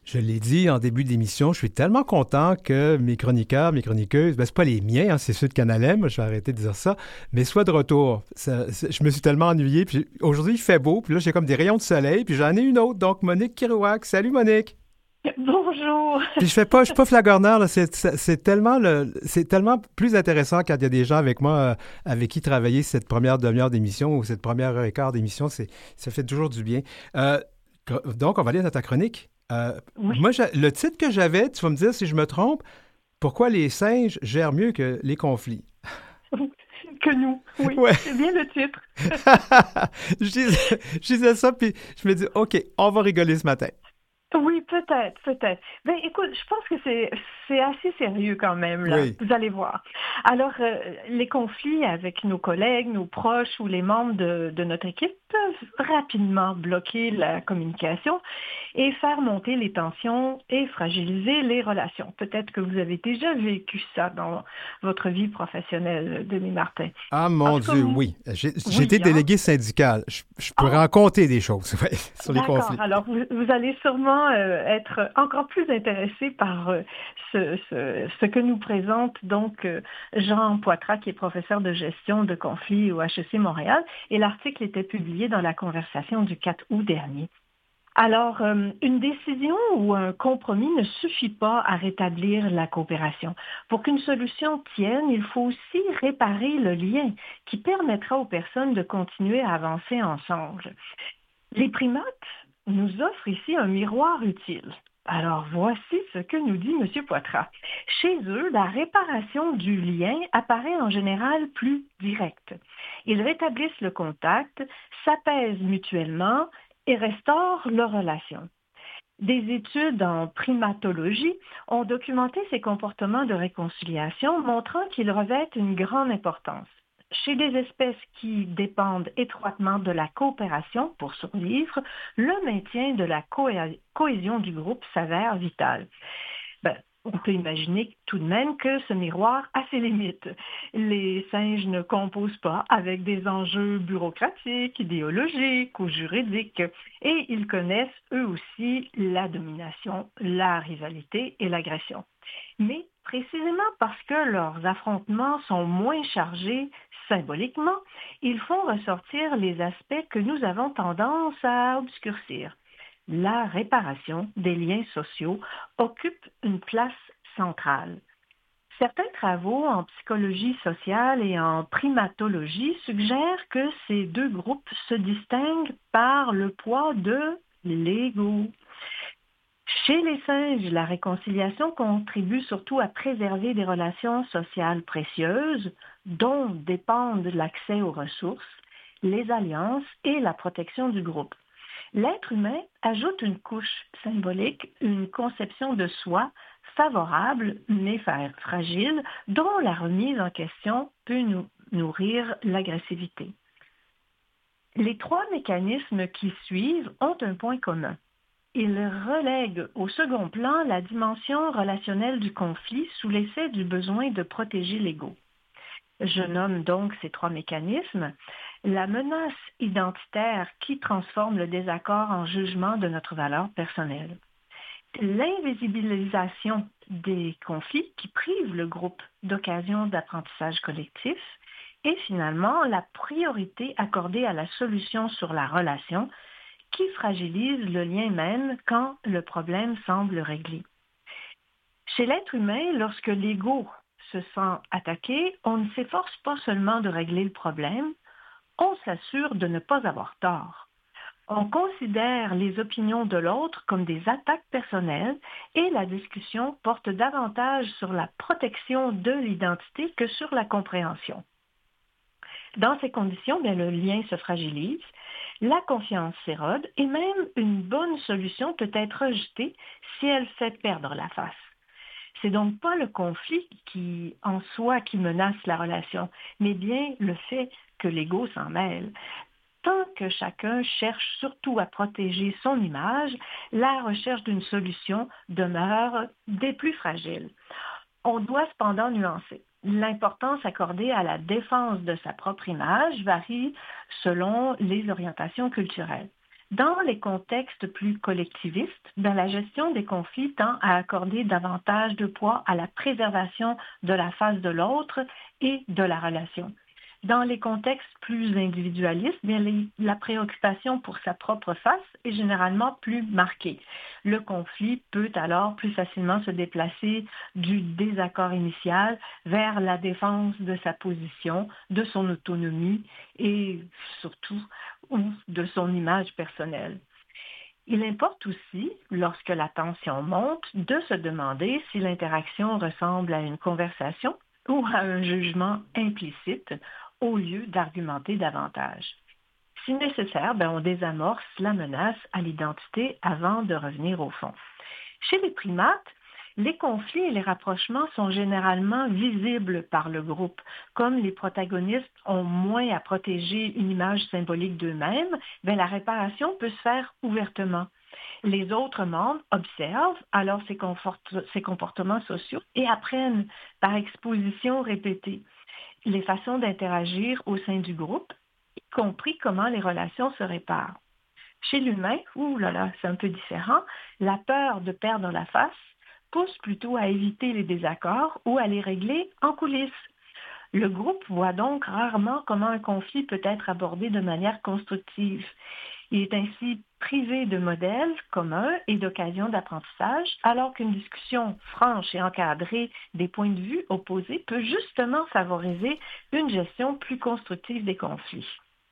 Je l'ai dit en début d'émission, je suis tellement content que mes chroniqueurs, mes chroniqueuses, ben c'est pas les miens, hein, c'est ceux de Canal M, je vais arrêter de dire ça, mais soient de retour. Je me suis tellement ennuyé, puis aujourd'hui il fait beau, puis là j'ai comme des rayons de soleil, puis j'en ai une autre, donc Monique Kirouac. Salut Monique! Bonjour. Puis je suis pas flagorneur, là, c'est tellement plus intéressant quand il y a des gens avec moi, avec qui travailler cette première demi-heure d'émission ou cette première heure et quart d'émission, ça fait toujours du bien. Euh, donc on va aller dans ta chronique. Oui, Moi, le titre que j'avais, tu vas me dire si je me trompe, pourquoi les singes gèrent mieux que les conflits. que nous. Oui, Ouais. c'est bien le titre. Je disais ça, puis je me dis, OK, on va rigoler ce matin. Oui, peut-être, peut-être. Ben, écoute, je pense que c'est assez sérieux quand même là. Oui. Vous allez voir. Alors, les conflits avec nos collègues, nos proches ou les membres de notre équipe peuvent rapidement bloquer la communication et faire monter les tensions et fragiliser les relations. Peut-être que vous avez déjà vécu ça dans votre vie professionnelle, Denis Martin. Ah En mon tout cas, Dieu, oui. J'ai été oui, hein? délégué syndical. Je peux Oh, raconter des choses ouais, sur les d'accord. conflits. Alors, vous allez sûrement être encore plus intéressé par ce que nous présente donc Jean Poitras, qui est professeur de gestion de conflits au HEC Montréal. Et l'article était publié dans la Conversation du 4 août dernier. Alors, une décision ou un compromis ne suffit pas à rétablir la coopération. Pour qu'une solution tienne, il faut aussi réparer le lien qui permettra aux personnes de continuer à avancer ensemble. Les primates nous offrent ici un miroir utile. Alors voici ce que nous dit M. Poitras. Chez eux, la réparation du lien apparaît en général plus directe. Ils rétablissent le contact, s'apaisent mutuellement et restaurent leur relation. Des études en primatologie ont documenté ces comportements de réconciliation, montrant qu'ils revêtent une grande importance. Chez des espèces qui dépendent étroitement de la coopération pour survivre, le maintien de la cohésion du groupe s'avère vital. Ben, on peut imaginer tout de même que ce miroir a ses limites. Les singes ne composent pas avec des enjeux bureaucratiques, idéologiques ou juridiques, et ils connaissent eux aussi la domination, la rivalité et l'agression. Mais précisément parce que leurs affrontements sont moins chargés symboliquement, ils font ressortir les aspects que nous avons tendance à obscurcir. La réparation des liens sociaux occupe une place centrale. Certains travaux en psychologie sociale et en primatologie suggèrent que ces deux groupes se distinguent par le poids de l'ego. Chez les singes, la réconciliation contribue surtout à préserver des relations sociales précieuses dont dépendent l'accès aux ressources, les alliances et la protection du groupe. L'être humain ajoute une couche symbolique, une conception de soi favorable mais fragile, dont la remise en question peut nourrir l'agressivité. Les trois mécanismes qui suivent ont un point commun. Ils relèguent au second plan la dimension relationnelle du conflit sous l'effet du besoin de protéger l'ego. Je nomme donc ces trois mécanismes. La menace identitaire qui transforme le désaccord en jugement de notre valeur personnelle. L'invisibilisation des conflits qui prive le groupe d'occasions d'apprentissage collectif. Et finalement, la priorité accordée à la solution sur la relation qui fragilise le lien même quand le problème semble réglé. Chez l'être humain, lorsque l'ego se sent attaqué, on ne s'efforce pas seulement de régler le problème, on s'assure de ne pas avoir tort. On considère les opinions de l'autre comme des attaques personnelles et la discussion porte davantage sur la protection de l'identité que sur la compréhension. Dans ces conditions, bien, le lien se fragilise, la confiance s'érode et même une bonne solution peut être rejetée si elle fait perdre la face. C'est donc pas le conflit en soi qui menace la relation, mais bien le fait que l'ego s'en mêle. Tant que chacun cherche surtout à protéger son image, la recherche d'une solution demeure des plus fragiles. On doit cependant nuancer. L'importance accordée à la défense de sa propre image varie selon les orientations culturelles. Dans les contextes plus collectivistes, la gestion des conflits tend à accorder davantage de poids à la préservation de la face de l'autre et de la relation. Dans les contextes plus individualistes, la préoccupation pour sa propre face est généralement plus marquée. Le conflit peut alors plus facilement se déplacer du désaccord initial vers la défense de sa position, de son autonomie et surtout de son image personnelle. Il importe aussi, lorsque la tension monte, de se demander si l'interaction ressemble à une conversation ou à un jugement implicite au lieu d'argumenter davantage. Si nécessaire, on désamorce la menace à l'identité avant de revenir au fond. Chez les primates, les conflits et les rapprochements sont généralement visibles par le groupe. Comme les protagonistes ont moins à protéger une image symbolique d'eux-mêmes, la réparation peut se faire ouvertement. Les autres membres observent alors ces comportements sociaux et apprennent par exposition répétée les façons d'interagir au sein du groupe, y compris comment les relations se réparent. Chez l'humain, c'est un peu différent, la peur de perdre la face pousse plutôt à éviter les désaccords ou à les régler en coulisses. Le groupe voit donc rarement comment un conflit peut être abordé de manière constructive. Il est ainsi privé de modèles communs et d'occasions d'apprentissage, alors qu'une discussion franche et encadrée des points de vue opposés peut justement favoriser une gestion plus constructive des conflits.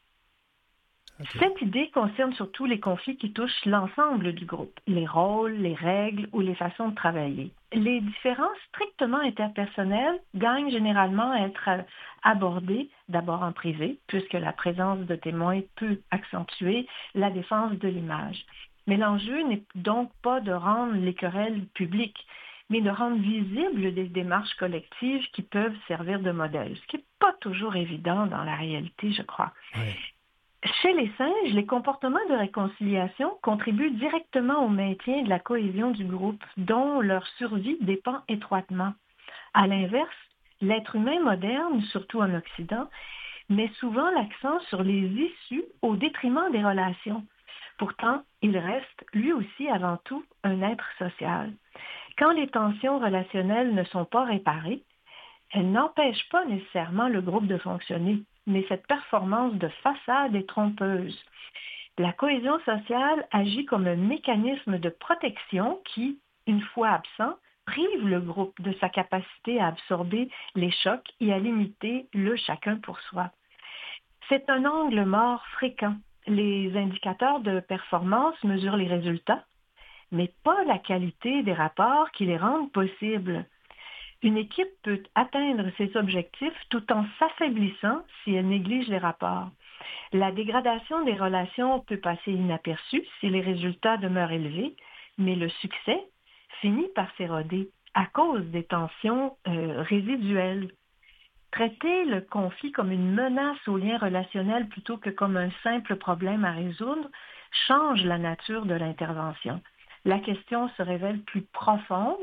Okay. Cette idée concerne surtout les conflits qui touchent l'ensemble du groupe, les rôles, les règles ou les façons de travailler. Les différences strictement interpersonnelles gagnent généralement à être abordées d'abord en privé, puisque la présence de témoins peut accentuer la défense de l'image. Mais l'enjeu n'est donc pas de rendre les querelles publiques, mais de rendre visibles des démarches collectives qui peuvent servir de modèle, ce qui n'est pas toujours évident dans la réalité, je crois. Oui. Chez les singes, les comportements de réconciliation contribuent directement au maintien de la cohésion du groupe, dont leur survie dépend étroitement. À l'inverse, l'être humain moderne, surtout en Occident, met souvent l'accent sur les issues au détriment des relations. Pourtant, il reste, lui aussi, avant tout, un être social. Quand les tensions relationnelles ne sont pas réparées, elles n'empêchent pas nécessairement le groupe de fonctionner, mais cette performance de façade est trompeuse. La cohésion sociale agit comme un mécanisme de protection qui, une fois absent, prive le groupe de sa capacité à absorber les chocs et à limiter le chacun pour soi. C'est un angle mort fréquent. Les indicateurs de performance mesurent les résultats, mais pas la qualité des rapports qui les rendent possibles. Une équipe peut atteindre ses objectifs tout en s'affaiblissant si elle néglige les rapports. La dégradation des relations peut passer inaperçue si les résultats demeurent élevés, mais le succès finit par s'éroder à cause des tensions résiduelles. Traiter le conflit comme une menace aux liens relationnels plutôt que comme un simple problème à résoudre change la nature de l'intervention. La question se révèle plus profonde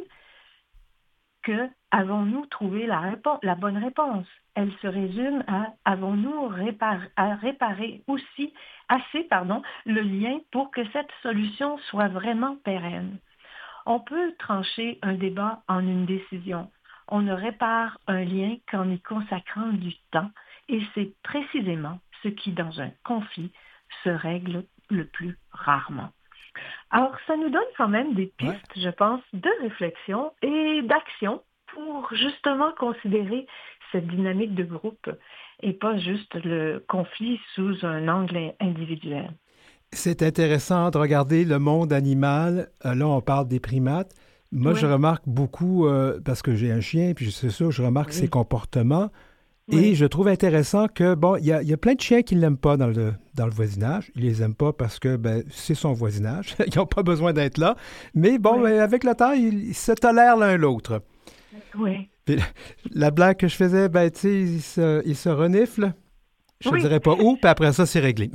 que avons-nous trouvé la bonne réponse? Elle se résume à avons-nous réparé aussi assez le lien pour que cette solution soit vraiment pérenne? On peut trancher un débat en une décision. On ne répare un lien qu'en y consacrant du temps et c'est précisément ce qui, dans un conflit, se règle le plus rarement. Alors, ça nous donne quand même des pistes, je pense, de réflexion et d'action pour justement considérer cette dynamique de groupe et pas juste le conflit sous un angle individuel. C'est intéressant de regarder le monde animal. Là, on parle des primates. Moi, je remarque beaucoup, parce que j'ai un chien, puis c'est sûr, je remarque ses comportements. Et je trouve intéressant que, il y a plein de chiens qui ne l'aiment pas dans le voisinage. Ils ne les aiment pas parce que, c'est son voisinage. Ils n'ont pas besoin d'être là. Mais avec le temps, ils se tolèrent l'un l'autre. Oui. Puis, la blague que je faisais, ils se reniflent. Je ne dirais pas où, puis après ça, c'est réglé.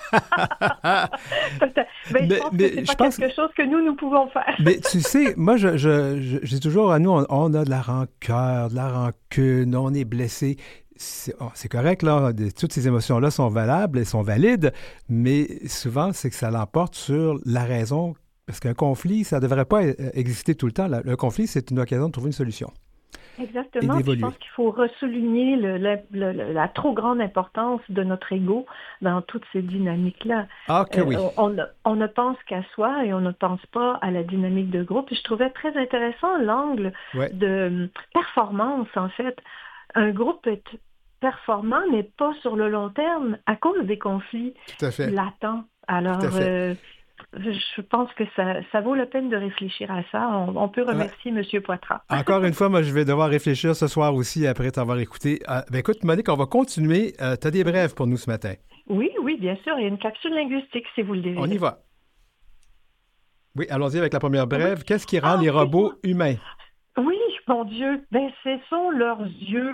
Je pense que quelque chose que nous pouvons faire. Mais tu sais, moi, je dis toujours à nous, on a de la rancœur, de la rancune, on est blessé. c'est correct, là, toutes ces émotions-là sont valables et sont valides, mais souvent, c'est que ça l'emporte sur la raison, parce qu'un conflit, ça ne devrait pas exister tout le temps. Le conflit, c'est une occasion de trouver une solution et Exactement. Puis je d'évoluer. pense qu'il faut ressouligner la trop grande importance de notre ego dans toutes ces dynamiques-là. Ah, que oui. On ne pense qu'à soi et on ne pense pas à la dynamique de groupe. Et je trouvais très intéressant l'angle Ouais, de performance, en fait. Un groupe peut être performant, mais pas sur le long terme à cause des conflits tout à fait. latents. Tout à Alors, fait. je pense que ça vaut la peine de réfléchir à ça. On peut Ouais. remercier M. Poitras. Encore une fois, moi, je vais devoir réfléchir ce soir aussi après t'avoir écouté. Ben écoute, Monique, on va continuer. Tu as des brèves pour nous ce matin. Oui, oui, bien sûr. Il y a une capsule linguistique si vous le On y désirez. va. Oui, allons-y avec la première Oui. brève. Qu'est-ce qui rend Ah, les robots excuse-moi. humains? Oui, mon Dieu. Ben, ce sont leurs yeux.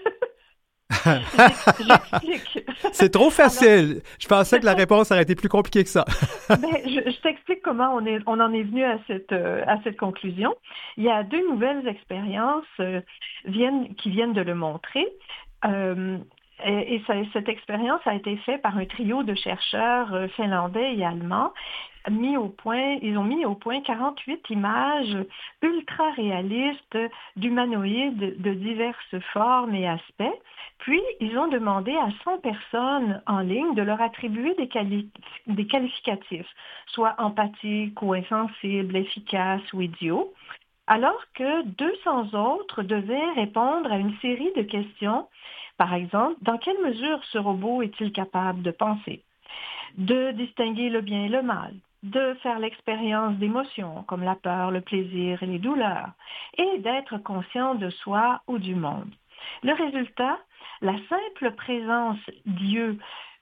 J'explique. C'est trop Alors, facile. Je pensais que la réponse aurait été plus compliquée que ça. ben, je t'explique comment on en est venu à cette conclusion. Il y a deux nouvelles expériences qui viennent de le montrer. Euh, Cette expérience a été faite par un trio de chercheurs finlandais et allemands. Ils ont mis au point 48 images ultra réalistes d'humanoïdes de diverses formes et aspects. Puis, ils ont demandé à 100 personnes en ligne de leur attribuer des qualificatifs, soit empathique ou insensible, efficace ou idiot, alors que 200 autres devaient répondre à une série de questions. Par exemple, dans quelle mesure ce robot est-il capable de penser, de distinguer le bien et le mal, de faire l'expérience d'émotions comme la peur, le plaisir et les douleurs, et d'être conscient de soi ou du monde. Le résultat, la simple présence d'yeux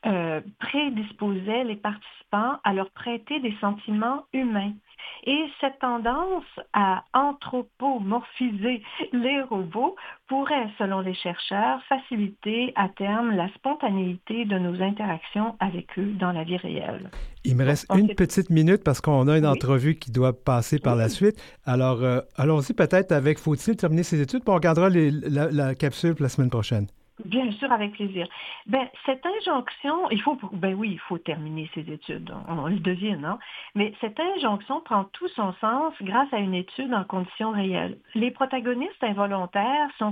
prédisposait les participants à leur prêter des sentiments humains. Et cette tendance à anthropomorphiser les robots pourrait, selon les chercheurs, faciliter à terme la spontanéité de nos interactions avec eux dans la vie réelle. Il me Bon, reste une petite minute parce qu'on a une oui, entrevue qui doit passer par la oui. suite. Alors, allons-y peut-être avec faut-il terminer ses études, puis on regardera la capsule pour la semaine prochaine. Bien sûr, avec plaisir. Ben, cette injonction, ben oui, il faut terminer ses études, on le devine, hein? Mais cette injonction prend tout son sens grâce à une étude en conditions réelles. Les protagonistes involontaires sont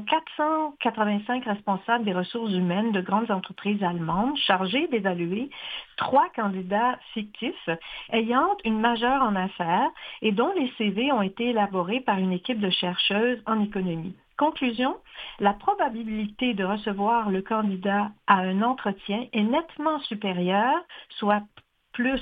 485 responsables des ressources humaines de grandes entreprises allemandes chargés d'évaluer 3 candidats fictifs ayant une majeure en affaires et dont les CV ont été élaborés par une équipe de chercheuses en économie. Conclusion, la probabilité de recevoir le candidat à un entretien est nettement supérieure, soit plus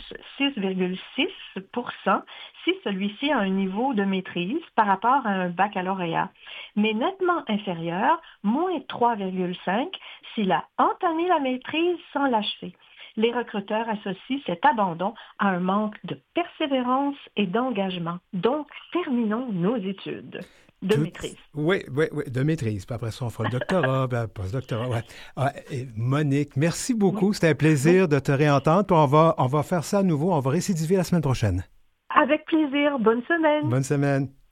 6,6% si celui-ci a un niveau de maîtrise par rapport à un baccalauréat, mais nettement inférieur, moins 3,5 s'il a entamé la maîtrise sans l'achever. Les recruteurs associent cet abandon à un manque de persévérance et d'engagement. Donc, terminons nos études de maîtrise. Oui, oui, oui, de maîtrise. Puis après ça, on fera le doctorat, puis post-doctorat. Ouais. Et Monique, merci Oui. beaucoup. C'était un Oui. plaisir de te réentendre. Puis on va faire ça à nouveau. On va récidiver la semaine prochaine. Avec plaisir. Bonne semaine. Bonne semaine.